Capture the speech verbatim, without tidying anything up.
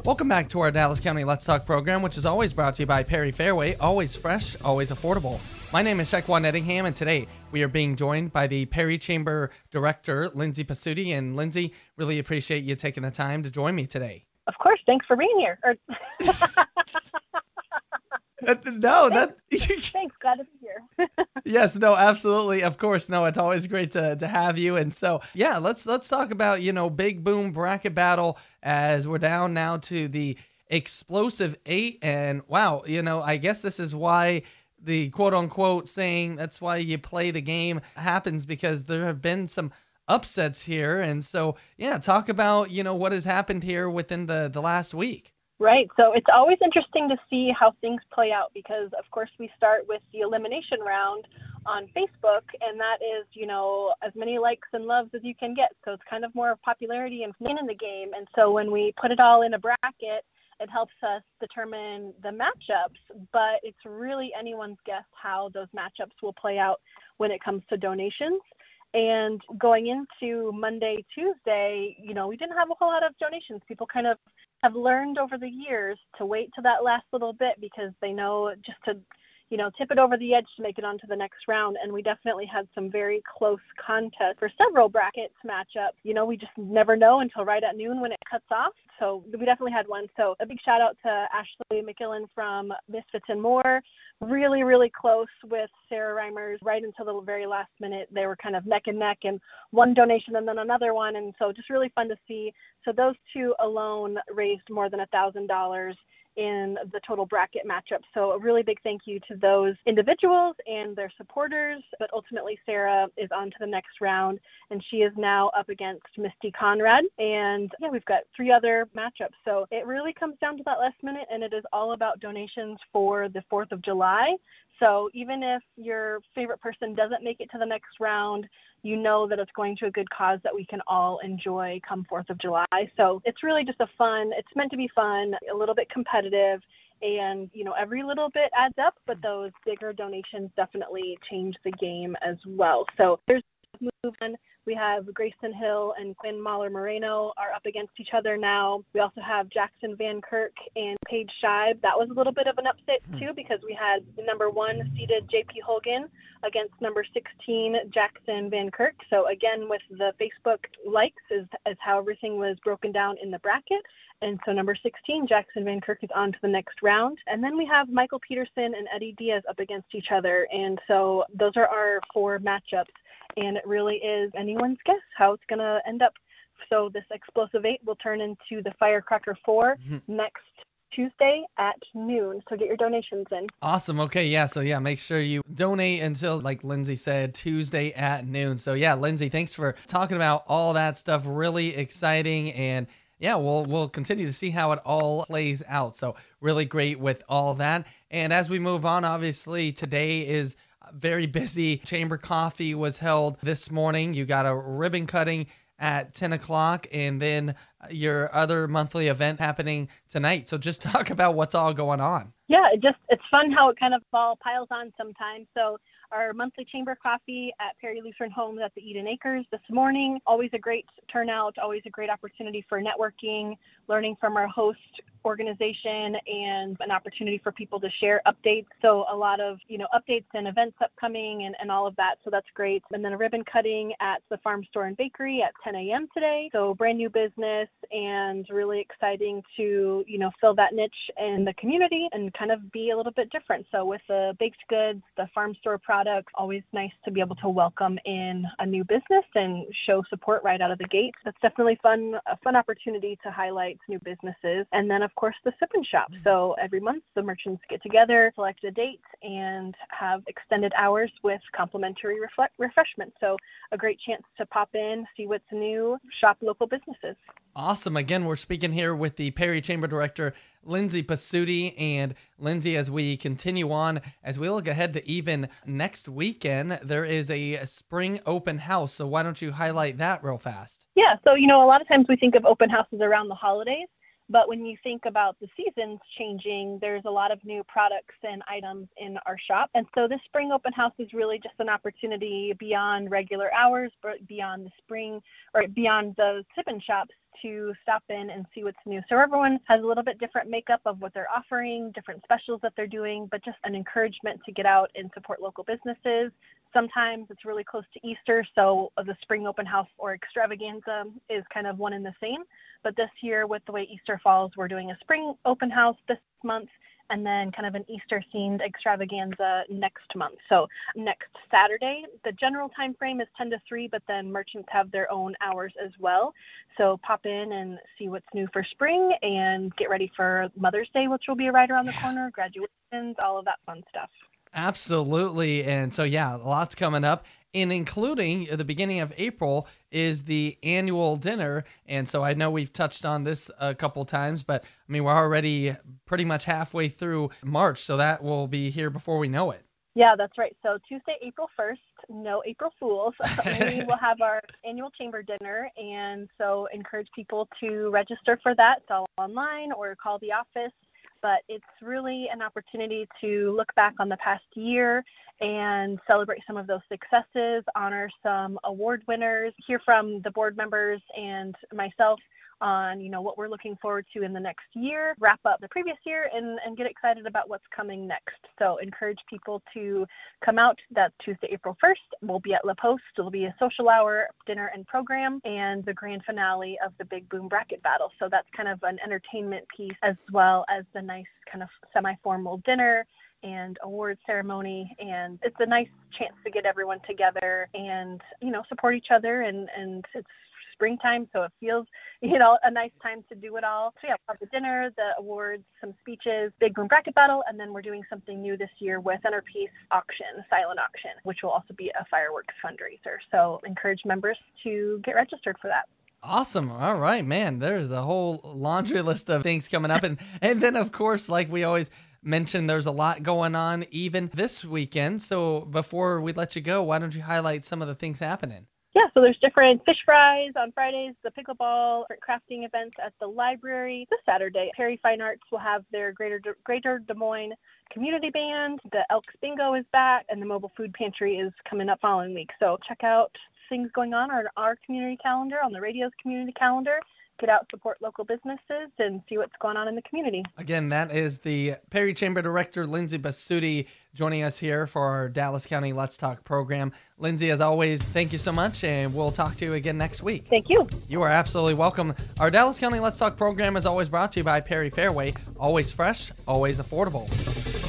Welcome back to our Dallas County Let's Talk program, which is always brought to you by Perry Fairway, always fresh, always affordable. My name is Shaquan Ettingham, and today we are being joined by the Perry Chamber Director, Lindsay Pasuti. And Lindsay, really appreciate you taking the time to join me today. Of course, thanks for being here. Or- uh, no, that. Thanks, glad to be here. Yes, no, absolutely, of course, no. It's always great to to have you. And so, yeah, let's let's talk about you know Big Boom bracket battle as we're down now to the explosive eight. And wow, you know, I guess this is why the quote unquote saying that's why you play the game happens, because there have been some upsets here. And so, yeah, talk about, you know, what has happened here within the, the last week. Right. So it's always interesting to see how things play out because, of course, we start with the elimination round on Facebook, and that is, you know, as many likes and loves as you can get. So it's kind of more of popularity and fun in the game. And so when we put it all in a bracket, it helps us determine the matchups, but it's really anyone's guess how those matchups will play out when it comes to donations. And going into Monday, Tuesday, you know, we didn't have a whole lot of donations. People kind of have learned over the years to wait to that last little bit because they know just to, you know, tip it over the edge to make it onto the next round. And we definitely had some very close contests for several brackets matchups. You know, we just never know until right at noon when it cuts off. So we definitely had one. So a big shout out to Ashley McKillen from Misfits and More. Really, really close with Sarah Reimers right until the very last minute. They were kind of neck and neck, and one donation and then another one. And so just really fun to see. So those two alone raised more than a thousand dollars in the total bracket matchup. So a really big thank you to those individuals and their supporters. But ultimately, Sarah is on to the next round, and she is now up against Misty Conrad. And yeah, we've got three other matchups. So it really comes down to that last minute, and it is all about donations for the fourth of July. So even if your favorite person doesn't make it to the next round, you know that it's going to a good cause that we can all enjoy come fourth of July. So it's really just a fun, it's meant to be fun, a little bit competitive, and, you know, every little bit adds up, but those bigger donations definitely change the game as well. So there's move on. We have Grayson Hill and Quinn Mahler Moreno are up against each other now. We also have Jackson Van Kirk and Paige Scheib. That was a little bit of an upset too because we had number one seeded J P Hogan against number sixteen Jackson Van Kirk. So again, with the Facebook likes is, is how everything was broken down in the bracket. And so number sixteen, Jackson Van Kirk, is on to the next round. And then we have Michael Peterson and Eddie Diaz up against each other. And so those are our four matchups. And it really is anyone's guess how it's going to end up. So this Explosive eight will turn into the Firecracker four mm-hmm. next Tuesday at noon. So get your donations in. Awesome. Okay. Yeah. So yeah, make sure you donate until, like Lindsay said, Tuesday at noon. So yeah, Lindsay, thanks for talking about all that stuff. Really exciting. And yeah, we'll, we'll continue to see how it all plays out. So really great with all that. And as we move on, obviously today is very busy. Chamber Coffee was held this morning. You got a ribbon cutting at ten o'clock, and then your other monthly event happening tonight. So just talk about what's all going on. Yeah, it just it's fun how it kind of all piles on sometimes. So our monthly Chamber Coffee at Perry Lutheran Homes at the Eden Acres this morning. Always a great turnout, always a great opportunity for networking, learning from our host organization, and an opportunity for people to share updates. So a lot of, you know, updates and events upcoming and, and all of that. So that's great. And then a ribbon cutting at the Farm Store and Bakery at ten a.m. today. So brand new business and really exciting to, you know, fill that niche in the community and kind of be a little bit different. So with the baked goods, the farm store products, always nice to be able to welcome in a new business and show support right out of the gate. That's definitely fun, a fun opportunity to highlight new businesses. And then, of course, the Sip and Shop. So every month, the merchants get together, select a date, and have extended hours with complimentary refle- refreshments. So a great chance to pop in, see what's new, shop local businesses. Awesome. Again, we're speaking here with the Perry Chamber Director, Lindsay Pasuti. And Lindsay, as we continue on, as we look ahead to even next weekend, there is a spring open house. So why don't you highlight that real fast? Yeah. So, you know, a lot of times we think of open houses around the holidays. But when you think about the seasons changing, there's a lot of new products and items in our shop. And so this spring open house is really just an opportunity beyond regular hours, but beyond the spring or beyond the Sip and Shops to stop in and see what's new. So everyone has a little bit different makeup of what they're offering, different specials that they're doing, but just an encouragement to get out and support local businesses. Sometimes it's really close to Easter, so the spring open house or extravaganza is kind of one and the same. But this year, with the way Easter falls, we're doing a spring open house this month, and then kind of an Easter-themed extravaganza next month. So next Saturday, the general time frame is ten to three, but then merchants have their own hours as well. So pop in and see what's new for spring and get ready for Mother's Day, which will be right around the corner, graduations, all of that fun stuff. Absolutely. And so, yeah, lots coming up. And including at the beginning of April is the annual dinner. And so I know we've touched on this a couple times, but I mean, we're already pretty much halfway through March. So that will be here before we know it. Yeah, that's right. So Tuesday, April first, no April Fools. We will have our annual chamber dinner. And so encourage people to register for that. It's all online or call the office. But it's really an opportunity to look back on the past year and celebrate some of those successes, honor some award winners, hear from the board members and myself on, you know, what we're looking forward to in the next year, wrap up the previous year, and, and get excited about what's coming next. So encourage people to come out. That's Tuesday, April first. We'll be at La Poste. It'll be a social hour, dinner and program, and the grand finale of the Big Boom Bracket Battle. So that's kind of an entertainment piece, as well as the nice kind of semi-formal dinner and award ceremony. And it's a nice chance to get everyone together and, you know, support each other. And, and it's springtime, so it feels, you know, a nice time to do it all. So yeah, we'll have the dinner, the awards, some speeches, Big Boom Bracket Battle, and then we're doing something new this year with Centerpiece Auction, silent auction, which will also be a fireworks fundraiser. So encourage members to get registered for that. Awesome. All right, man. There's a whole laundry list of things coming up. And, and then, of course, like we always mention, there's a lot going on even this weekend. So before we let you go, why don't you highlight some of the things happening? Yeah, so there's different fish fries on Fridays, the pickleball, different crafting events at the library. This Saturday, Perry Fine Arts will have their Greater De- Greater Des Moines Community Band. The Elks Bingo is back, and the Mobile Food Pantry is coming up following week. So check out things going on on our community calendar, on the radio's community calendar. Get out, support local businesses, and see what's going on in the community. Again, that is the Perry Chamber Director, Lindsay Basutti, joining us here for our Dallas County Let's Talk program. Lindsay, as always, thank you so much, and we'll talk to you again next week. Thank you. You are absolutely welcome. Our Dallas County Let's Talk program is always brought to you by Perry Fairway. Always fresh, always affordable.